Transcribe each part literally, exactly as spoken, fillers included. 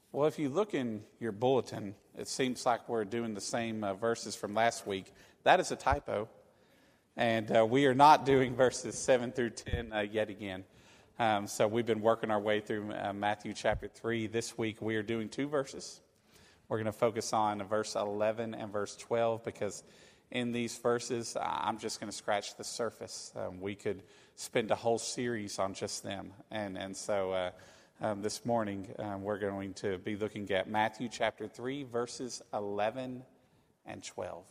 Well, if you look in your bulletin, it seems like we're doing the same uh, verses from last week. That is a typo. And uh, we are not doing verses seven through ten uh, yet again. Um, so we've been working our way through uh, Matthew chapter three. This week we are doing two verses. We're going to focus on verse eleven and verse twelve because in these verses, I'm just going to scratch the surface. Um, we could spend a whole series on just them. And, and so uh, um, this morning um, we're going to be looking at Matthew chapter three, verses eleven and twelve.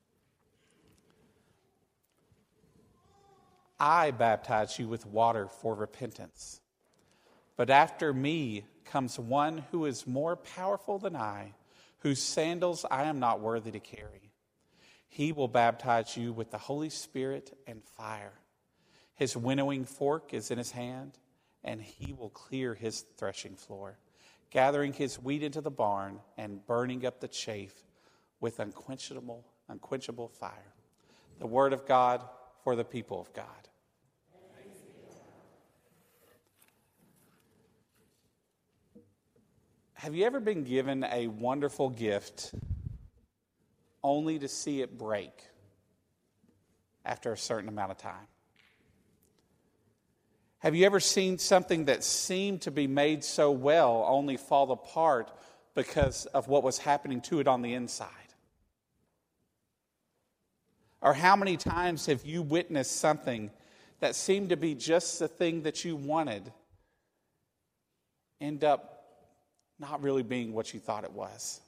I baptize you with water for repentance. But after me comes one who is more powerful than I, whose sandals I am not worthy to carry. He will baptize you with the Holy Spirit and fire. His winnowing fork is in his hand, and he will clear his threshing floor, gathering his wheat into the barn and burning up the chaff with unquenchable, unquenchable fire. The word of God for the people of God. Have you ever been given a wonderful gift only to see it break after a certain amount of time? Have you ever seen something that seemed to be made so well only fall apart because of what was happening to it on the inside? Or how many times have you witnessed something that seemed to be just the thing that you wanted end up not really being what you thought it was?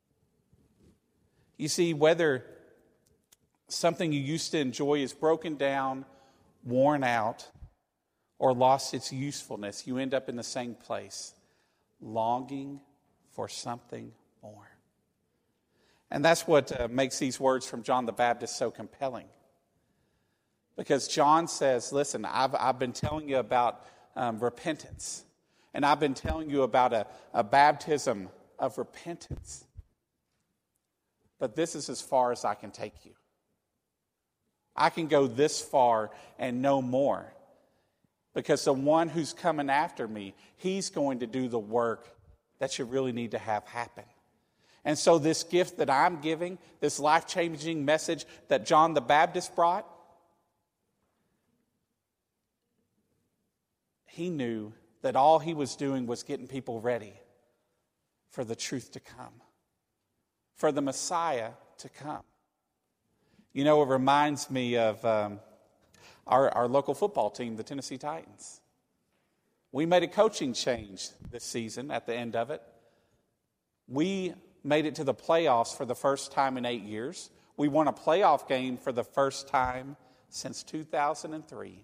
You see, whether something you used to enjoy is broken down, worn out, or lost its usefulness, you end up in the same place, longing for something more. And that's what uh, makes these words from John the Baptist so compelling. Because John says, listen, I've, I've been telling you about um, repentance. And I've been telling you about a, a baptism of repentance. But this is as far as I can take you. I can go this far and no more. Because the one who's coming after me, he's going to do the work that you really need to have happen. And so this gift that I'm giving, this life-changing message that John the Baptist brought, he knew that all he was doing was getting people ready for the truth to come, for the Messiah to come. You know, it reminds me of um, our, our local football team, the Tennessee Titans. We made a coaching change this season at the end of it. We made it to the playoffs for the first time in eight years. We won a playoff game for the first time since two thousand three.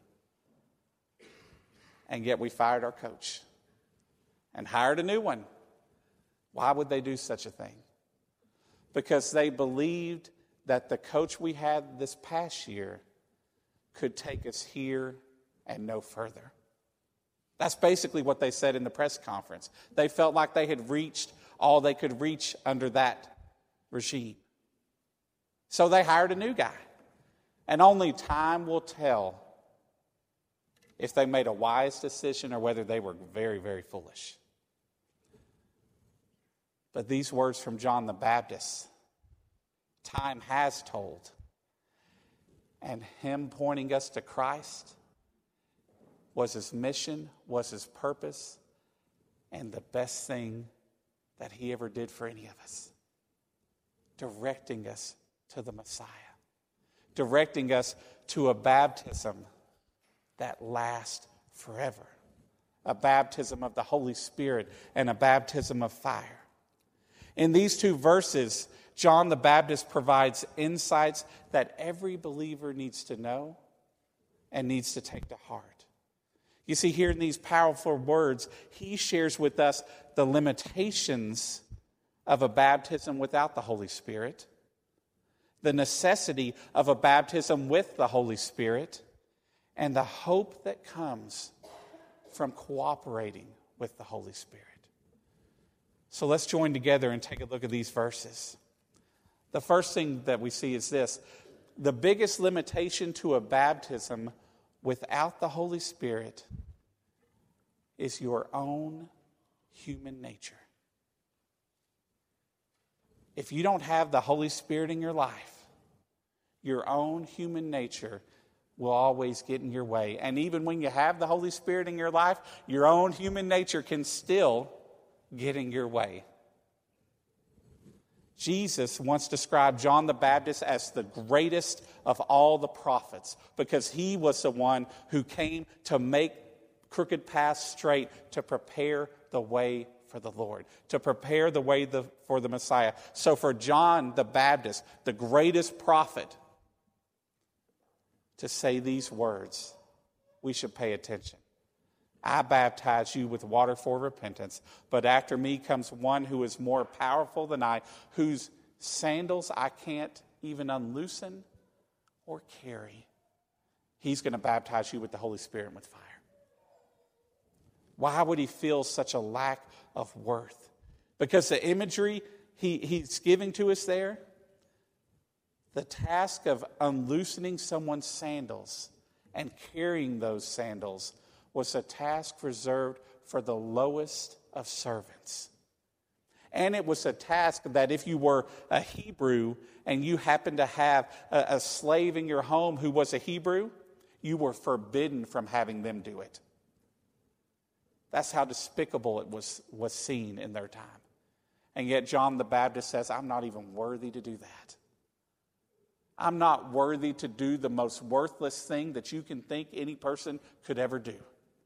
And yet we fired our coach and hired a new one. Why would they do such a thing? Because they believed that the coach we had this past year could take us here and no further. That's basically what they said in the press conference. They felt like they had reached all they could reach under that regime. So they hired a new guy. And only time will tell if they made a wise decision or whether they were very, very foolish. But these words from John the Baptist, time has told. And him pointing us to Christ was his mission, was his purpose, and the best thing that he ever did for any of us. Directing us to the Messiah. Directing us to a baptism that lasts forever. A baptism of the Holy Spirit and a baptism of fire. In these two verses, John the Baptist provides insights that every believer needs to know and needs to take to heart. You see, here in these powerful words, he shares with us the limitations of a baptism without the Holy Spirit, the necessity of a baptism with the Holy Spirit, and the hope that comes from cooperating with the Holy Spirit. So let's join together and take a look at these verses. The first thing that we see is this: the biggest limitation to a baptism without the Holy Spirit is your own human nature. If you don't have the Holy Spirit in your life, your own human nature will always get in your way. And even when you have the Holy Spirit in your life, your own human nature can still get in your way. Jesus once described John the Baptist as the greatest of all the prophets because he was the one who came to make crooked paths straight, to prepare the way for the Lord, to prepare the way the, for the Messiah. So for John the Baptist, the greatest prophet, to say these words, we should pay attention. I baptize you with water for repentance, but after me comes one who is more powerful than I, whose sandals I can't even unloosen or carry. He's going to baptize you with the Holy Spirit and with fire. Why would he feel such a lack of worth? Because the imagery he, he's giving to us there, the task of unloosening someone's sandals and carrying those sandals was a task reserved for the lowest of servants. And it was a task that if you were a Hebrew and you happened to have a, a slave in your home who was a Hebrew, you were forbidden from having them do it. That's how despicable it was, was seen in their time. And yet John the Baptist says, I'm not even worthy to do that. I'm not worthy to do the most worthless thing that you can think any person could ever do.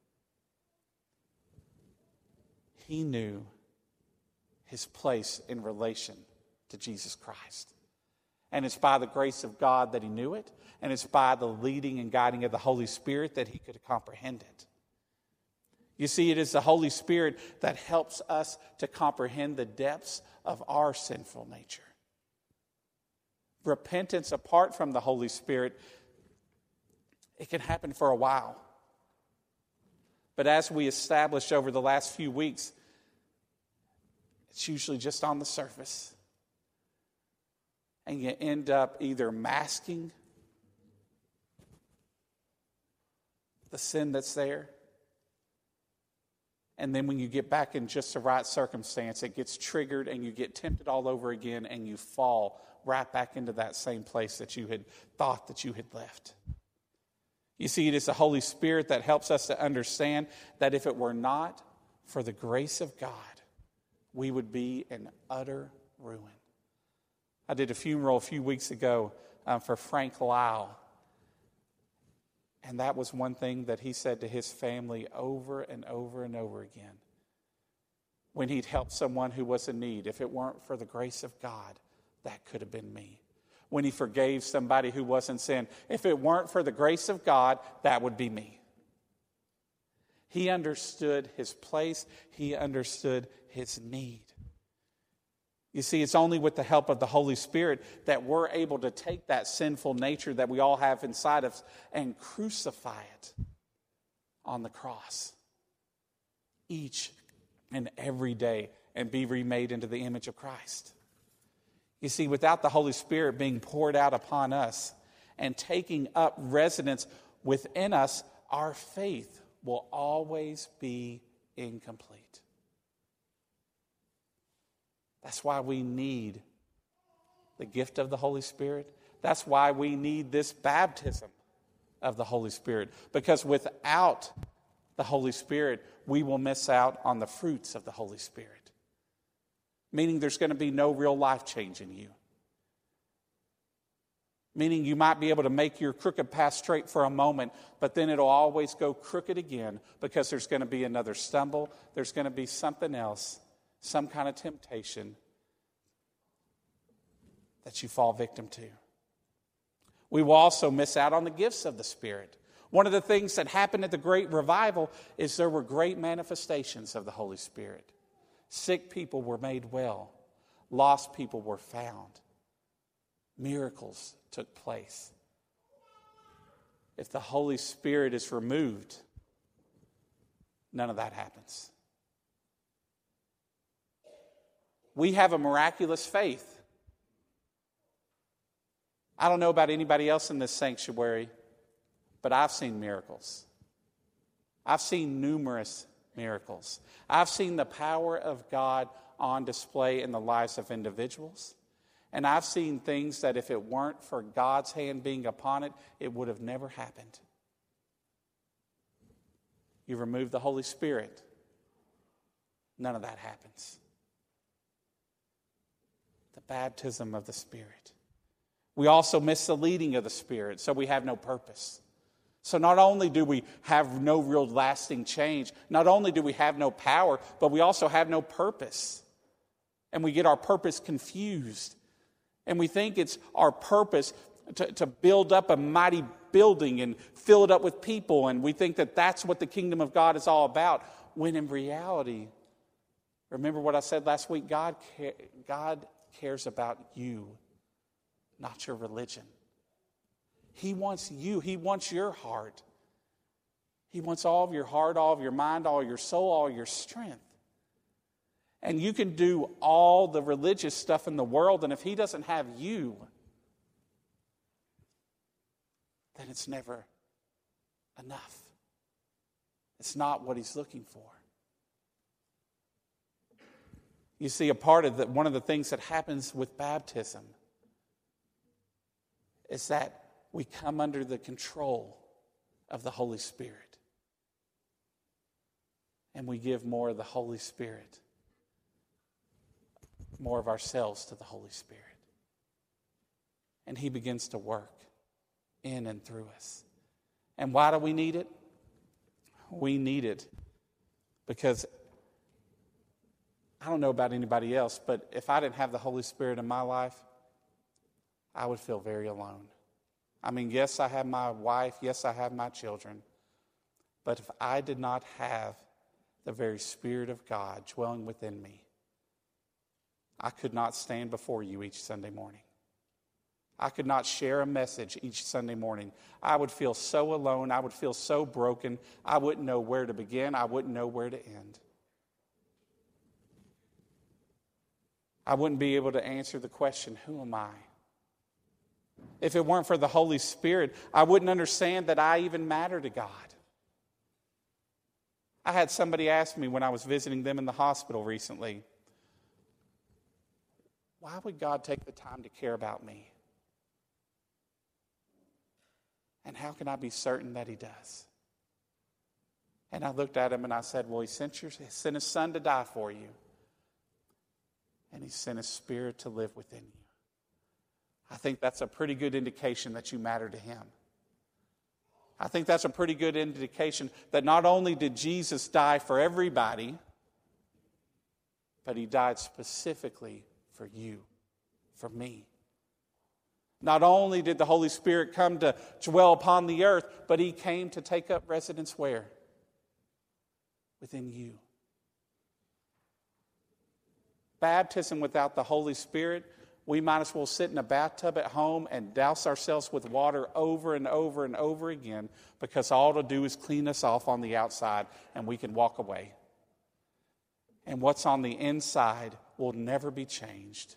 He knew his place in relation to Jesus Christ. And it's by the grace of God that he knew it, and it's by the leading and guiding of the Holy Spirit that he could comprehend it. You see, it is the Holy Spirit that helps us to comprehend the depths of our sinful nature. Repentance apart from the Holy Spirit, it can happen for a while. But as we established over the last few weeks, it's usually just on the surface. And you end up either masking the sin that's there, and then when you get back in just the right circumstance, it gets triggered and you get tempted all over again and you fall right back into that same place that you had thought that you had left. You see, it is the Holy Spirit that helps us to understand that if it were not for the grace of God, we would be in utter ruin. I did a funeral a few weeks ago um, for Frank Lyle. And that was one thing that he said to his family over and over and over again. When he'd help someone who was in need, if it weren't for the grace of God, that could have been me. When he forgave somebody who was in sin, if it weren't for the grace of God, that would be me. He understood his place. He understood his need. You see, it's only with the help of the Holy Spirit that we're able to take that sinful nature that we all have inside us and crucify it on the cross each and every day and be remade into the image of Christ. You see, without the Holy Spirit being poured out upon us and taking up residence within us, our faith will always be incomplete. That's why we need the gift of the Holy Spirit. That's why we need this baptism of the Holy Spirit. Because without the Holy Spirit, we will miss out on the fruits of the Holy Spirit. Meaning there's going to be no real life change in you. Meaning you might be able to make your crooked path straight for a moment, but then it'll always go crooked again because there's going to be another stumble. There's going to be something else. Some kind of temptation that you fall victim to. We will also miss out on the gifts of the Spirit. One of the things that happened at the Great Revival is there were great manifestations of the Holy Spirit. Sick people were made well. Lost people were found. Miracles took place. If the Holy Spirit is removed, none of that happens. We have a miraculous faith. I don't know about anybody else in this sanctuary, but I've seen miracles. I've seen numerous miracles. I've seen the power of God on display in the lives of individuals. And I've seen things that if it weren't for God's hand being upon it, it would have never happened. You remove the Holy Spirit, none of that happens. The baptism of the Spirit. We also miss the leading of the Spirit, so we have no purpose. So not only do we have no real lasting change, not only do we have no power, but we also have no purpose. And we get our purpose confused. And we think it's our purpose to, to build up a mighty building and fill it up with people. And we think that that's what the kingdom of God is all about. When in reality, remember what I said last week, God, God cares about you, not your religion. He wants you. He wants your heart. He wants all of your heart, all of your mind, all of your soul, all of your strength. And you can do all the religious stuff in the world, and if He doesn't have you, then it's never enough. It's not what He's looking for. You see, a part of the, one of the things that happens with baptism is that we come under the control of the Holy Spirit. And we give more of the Holy Spirit, more of ourselves to the Holy Spirit. And He begins to work in and through us. And why do we need it? We need it because I don't know about anybody else, but if I didn't have the Holy Spirit in my life, I would feel very alone. I mean, yes, I have my wife. Yes, I have my children. But if I did not have the very Spirit of God dwelling within me, I could not stand before you each Sunday morning. I could not share a message each Sunday morning. I would feel so alone. I would feel so broken. I wouldn't know where to begin. I wouldn't know where to end. I wouldn't be able to answer the question, who am I? If it weren't for the Holy Spirit, I wouldn't understand that I even matter to God. I had somebody ask me when I was visiting them in the hospital recently, why would God take the time to care about me? And how can I be certain that He does? And I looked at him and I said, well, He sent, your, he sent His Son to die for you. And He sent His Spirit to live within you. I think that's a pretty good indication that you matter to Him. I think that's a pretty good indication that not only did Jesus die for everybody, but He died specifically for you, for me. Not only did the Holy Spirit come to dwell upon the earth, but He came to take up residence where? Within you. Baptism without the Holy Spirit, we might as well sit in a bathtub at home and douse ourselves with water over and over and over again, because all it'll do is clean us off on the outside and we can walk away. And what's on the inside will never be changed.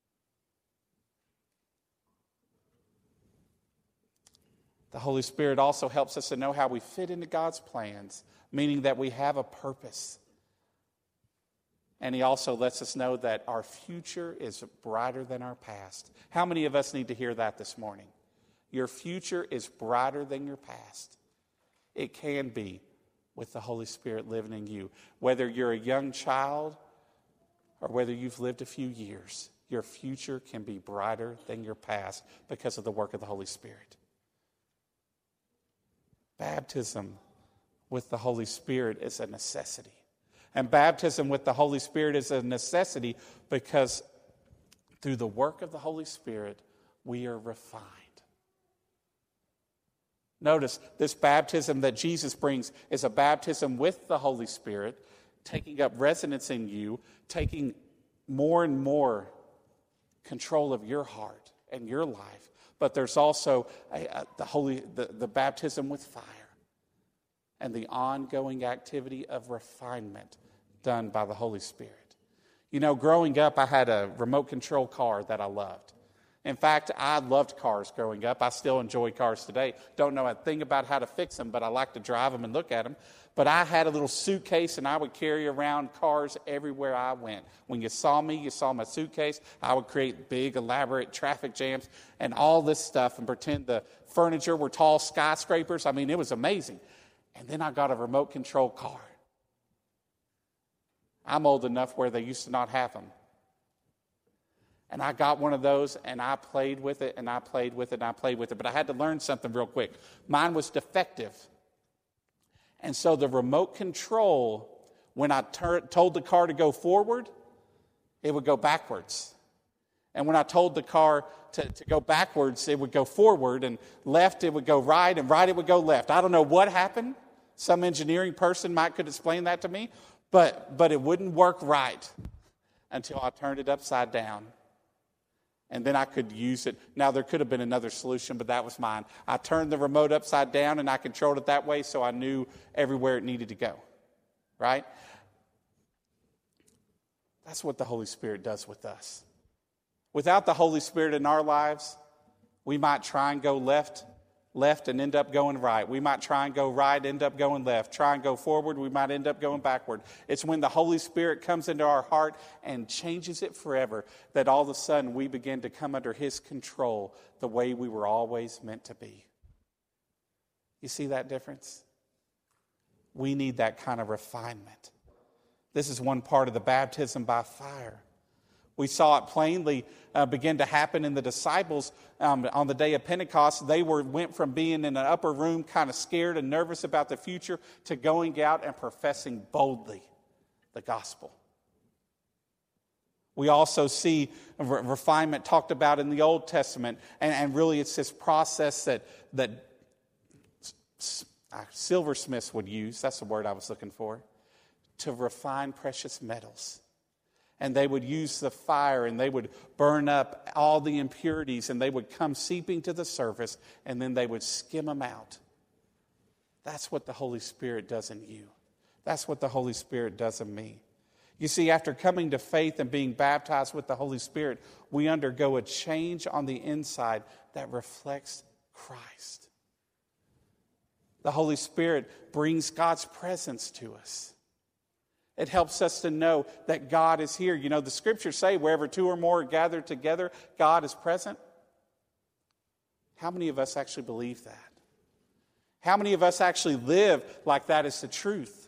The Holy Spirit also helps us to know how we fit into God's plans, meaning that we have a purpose. And He also lets us know that our future is brighter than our past. How many of us need to hear that this morning? Your future is brighter than your past. It can be with the Holy Spirit living in you. Whether you're a young child or whether you've lived a few years, your future can be brighter than your past because of the work of the Holy Spirit. Baptism with the Holy Spirit is a necessity. And baptism with the Holy Spirit is a necessity because through the work of the Holy Spirit, we are refined. Notice, this baptism that Jesus brings is a baptism with the Holy Spirit, taking up residence in you, taking more and more control of your heart and your life. But there's also a, a, the holy the, the baptism with fire and the ongoing activity of refinement done by the Holy Spirit. You know, growing up, I had a remote control car that I loved. In fact, I loved cars growing up. I still enjoy cars today. Don't know a thing about how to fix them, but I like to drive them and look at them. But I had a little suitcase, and I would carry around cars everywhere I went. When you saw me, you saw my suitcase. I would create big, elaborate traffic jams and all this stuff and pretend the furniture were tall skyscrapers. I mean, it was amazing. And then I got a remote control car. I'm old enough where they used to not have them. And I got one of those, and I played with it, and I played with it, and I played with it. But I had to learn something real quick. Mine was defective. And so the remote control, when I tur- told the car to go forward, it would go backwards. And when I told the car to, to go backwards, it would go forward, and left, it would go right, and right, it would go left. I don't know what happened. Some engineering person might could explain that to me, but, but it wouldn't work right until I turned it upside down. And then I could use it. Now, there could have been another solution, but that was mine. I turned the remote upside down, and I controlled it that way, so I knew everywhere it needed to go. Right? That's what the Holy Spirit does with us. Without the Holy Spirit in our lives, we might try and go left, left and end up going right. We might try and go right, end up going left. Try and go forward, we might end up going backward. It's when the Holy Spirit comes into our heart and changes it forever that all of a sudden we begin to come under His control the way we were always meant to be. You see that difference? We need that kind of refinement. This is one part of the baptism by fire. We saw it plainly uh, begin to happen in the disciples um, on the day of Pentecost. They were went from being in an upper room kind of scared and nervous about the future to going out and professing boldly the gospel. We also see re- refinement talked about in the Old Testament. And, and really it's this process that, that uh, silversmiths would use. That's the word I was looking for. To refine precious metals. And they would use the fire and they would burn up all the impurities and they would come seeping to the surface and then they would skim them out. That's what the Holy Spirit does in you. That's what the Holy Spirit does in me. You see, after coming to faith and being baptized with the Holy Spirit, we undergo a change on the inside that reflects Christ. The Holy Spirit brings God's presence to us. It helps us to know that God is here. You know, the scriptures say wherever two or more are gathered together, God is present. How many of us actually believe that? How many of us actually live like that is the truth?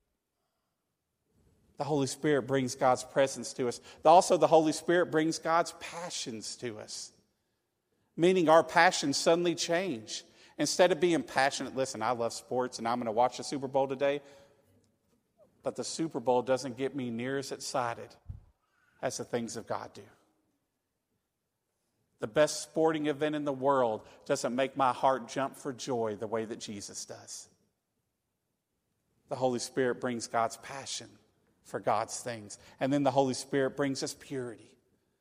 The Holy Spirit brings God's presence to us. Also, the Holy Spirit brings God's passions to us. Meaning our passions suddenly change. Instead of being passionate, listen, I love sports and I'm going to watch the Super Bowl today. But the Super Bowl doesn't get me near as excited as the things of God do. The best sporting event in the world doesn't make my heart jump for joy the way that Jesus does. The Holy Spirit brings God's passion for God's things. And then the Holy Spirit brings us purity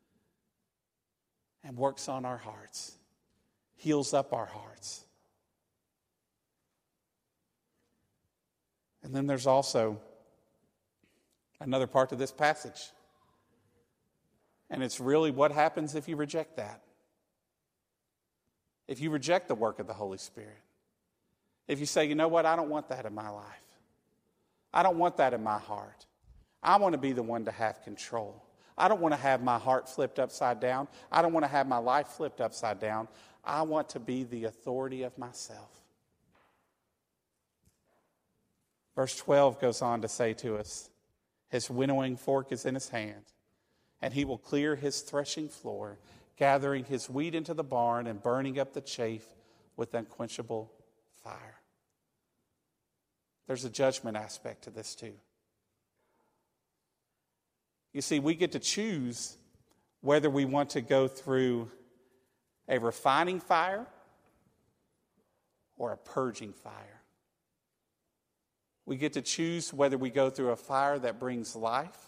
and works on our hearts, heals up our hearts. And then there's also another part to this passage. And it's really what happens if you reject that. If you reject the work of the Holy Spirit. If you say, you know what, I don't want that in my life. I don't want that in my heart. I want to be the one to have control. I don't want to have my heart flipped upside down. I don't want to have my life flipped upside down. I want to be the authority of myself. Verse twelve goes on to say to us, His winnowing fork is in His hand, and He will clear His threshing floor, gathering His wheat into the barn and burning up the chaff with unquenchable fire. There's a judgment aspect to this too. You see, we get to choose whether we want to go through a refining fire or a purging fire. We get to choose whether we go through a fire that brings life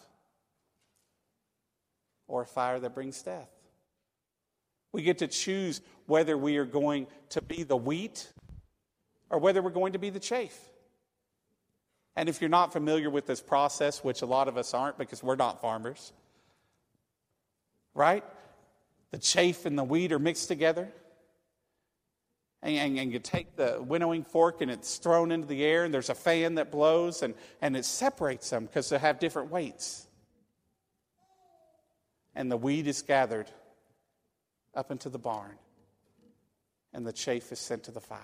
or a fire that brings death. We get to choose whether we are going to be the wheat or whether we're going to be the chaff. And if you're not familiar with this process, which a lot of us aren't because we're not farmers, right? the chaff and the wheat are mixed together. And, and, and you take the winnowing fork and it's thrown into the air and there's a fan that blows and, and it separates them because they have different weights. And the wheat is gathered up into the barn and the chaff is sent to the fire.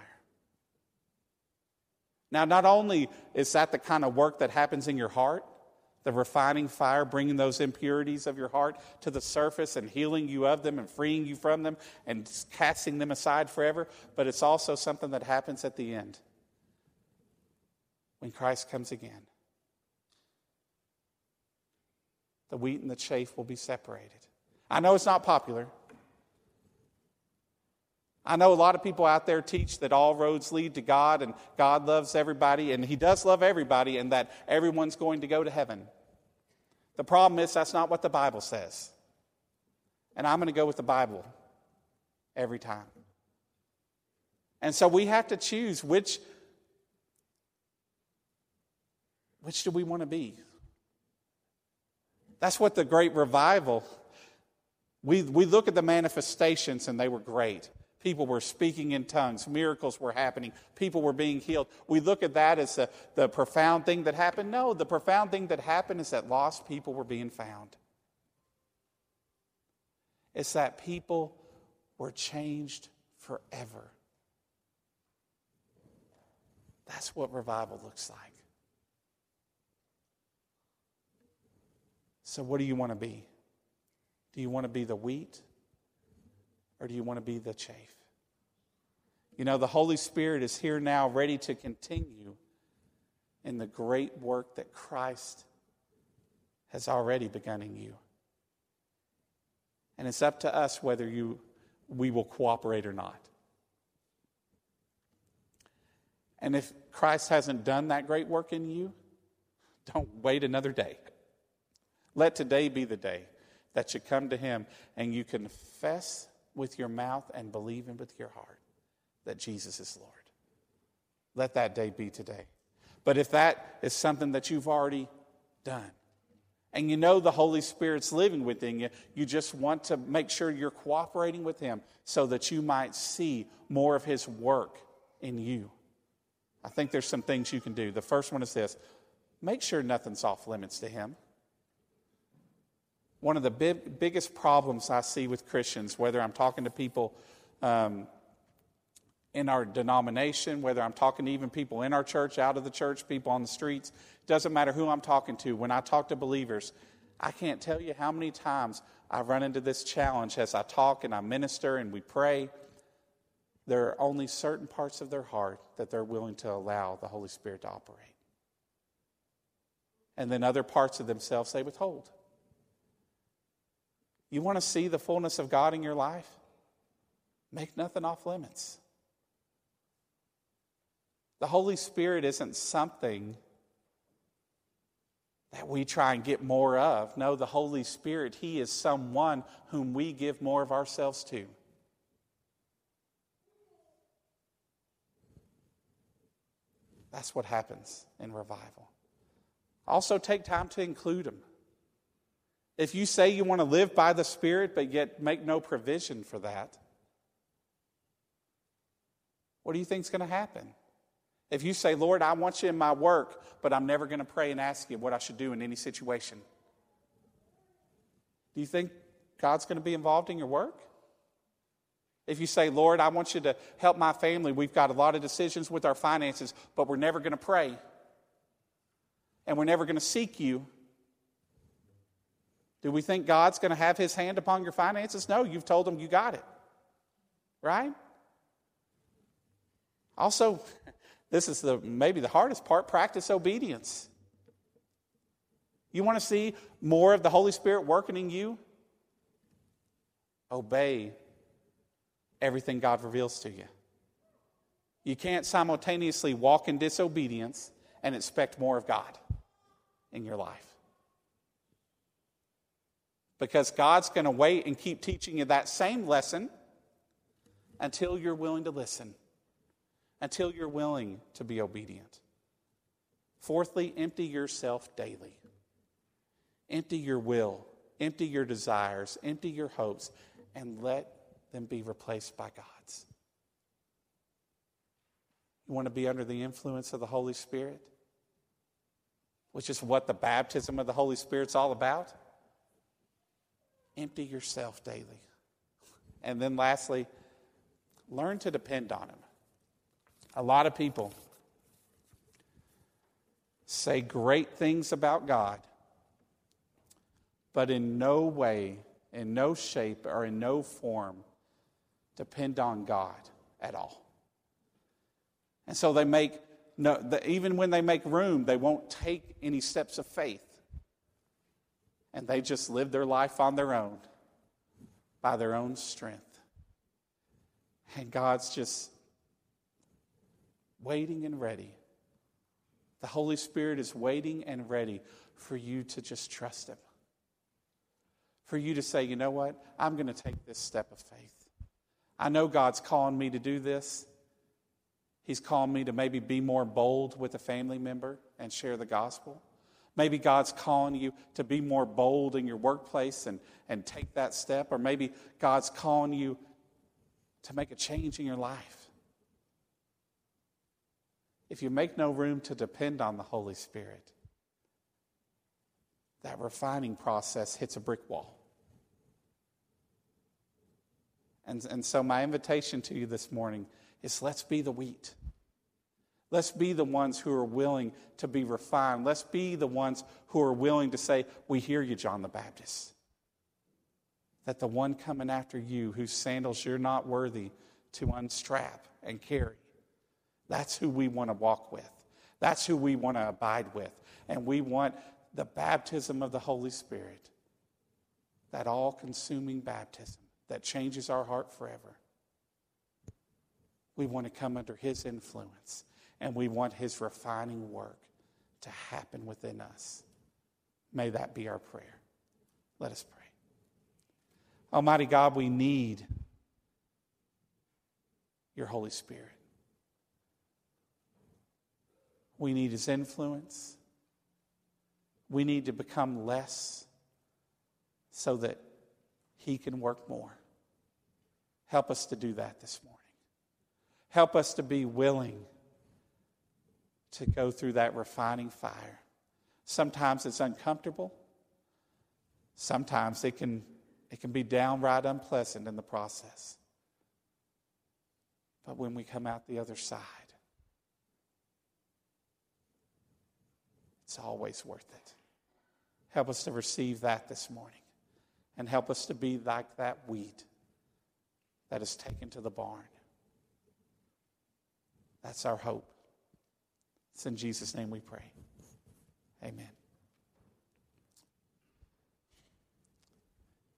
Now, not only is that the kind of work that happens in your heart, the refining fire, bringing those impurities of your heart to the surface and healing you of them and freeing you from them and casting them aside forever, but it's also something that happens at the end when Christ comes again. The wheat and the chaff will be separated. I know it's not popular. I know a lot of people out there teach that all roads lead to God and God loves everybody, and He does love everybody, and that everyone's going to go to heaven. The problem is that's not what the Bible says. And I'm going to go with the Bible every time. And so we have to choose which, which do we want to be? That's what the great revival, we, we look at the manifestations and they were great. People were speaking in tongues. Miracles were happening. People were being healed. We look at that as the, the profound thing that happened. No, the profound thing that happened is that lost people were being found. It's that people were changed forever. That's what revival looks like. So what do you want to be? Do you want to be the wheat? Or do you want to be the chaff? You know, the Holy Spirit is here now, ready to continue in the great work that Christ has already begun in you. And it's up to us whether you we will cooperate or not. And if Christ hasn't done that great work in you, don't wait another day. Let today be the day that you come to Him and you confess with your mouth and believe in with your heart that Jesus is Lord. Let that day be today. But if that is something that you've already done, and you know the Holy Spirit's living within you, you just want to make sure you're cooperating with Him so that you might see more of His work in you. I think there's some things you can do. The first one is this: make sure nothing's off limits to Him. One of the big, biggest problems I see with Christians, whether I'm talking to people um, in our denomination, whether I'm talking to even people in our church, out of the church, people on the streets, doesn't matter who I'm talking to. When I talk to believers, I can't tell you how many times I run into this challenge as I talk and I minister and we pray. There are only certain parts of their heart that they're willing to allow the Holy Spirit to operate. And then other parts of themselves they withhold. You want to see the fullness of God in your life? Make nothing off limits. The Holy Spirit isn't something that we try and get more of. No, the Holy Spirit, He is someone whom we give more of ourselves to. That's what happens in revival. Also, take time to include Him. If you say you want to live by the Spirit, but yet make no provision for that, what do you think is going to happen? If you say, Lord, I want you in my work, but I'm never going to pray and ask you what I should do in any situation, do you think God's going to be involved in your work? If you say, Lord, I want you to help my family, we've got a lot of decisions with our finances, but we're never going to pray, and we're never going to seek you, do we think God's going to have His hand upon your finances? No, you've told Him you got it. Right? Also, this is the maybe the hardest part, practice obedience. You want to see more of the Holy Spirit working in you? Obey everything God reveals to you. You can't simultaneously walk in disobedience and expect more of God in your life. Because God's going to wait and keep teaching you that same lesson until you're willing to listen, until you're willing to be obedient. Fourthly, empty yourself daily. Empty your will, empty your desires, empty your hopes, and let them be replaced by God's. You want to be under the influence of the Holy Spirit, which is what the baptism of the Holy Spirit's all about? Empty yourself daily. And then lastly, learn to depend on Him. A lot of people say great things about God, but in no way, in no shape, or in no form depend on God at all. And so they make, no, the, even when they make room, they won't take any steps of faith. And they just live their life on their own, by their own strength. And God's just waiting and ready. The Holy Spirit is waiting and ready for you to just trust Him. For you to say, you know what? I'm going to take this step of faith. I know God's calling me to do this. He's calling me to maybe be more bold with a family member and share the gospel. Maybe God's calling you to be more bold in your workplace and, and take that step. Or maybe God's calling you to make a change in your life. If you make no room to depend on the Holy Spirit, that refining process hits a brick wall. And, and so my invitation to you this morning is, let's be the wheat. Let's be the ones who are willing to be refined. Let's be the ones who are willing to say, we hear you, John the Baptist. That the one coming after you, whose sandals you're not worthy to unstrap and carry, that's who we want to walk with. That's who we want to abide with. And we want the baptism of the Holy Spirit, that all-consuming baptism that changes our heart forever. We want to come under His influence, and we want His refining work to happen within us. May that be our prayer. Let us pray. Almighty God, we need your Holy Spirit. We need His influence. We need to become less so that He can work more. Help us to do that this morning. Help us to be willing to go through that refining fire. Sometimes it's uncomfortable. Sometimes it can, it can be downright unpleasant in the process. But when we come out the other side, it's always worth it. Help us to receive that this morning. And help us to be like that wheat that is taken to the barn. That's our hope. It's in Jesus' name we pray. Amen.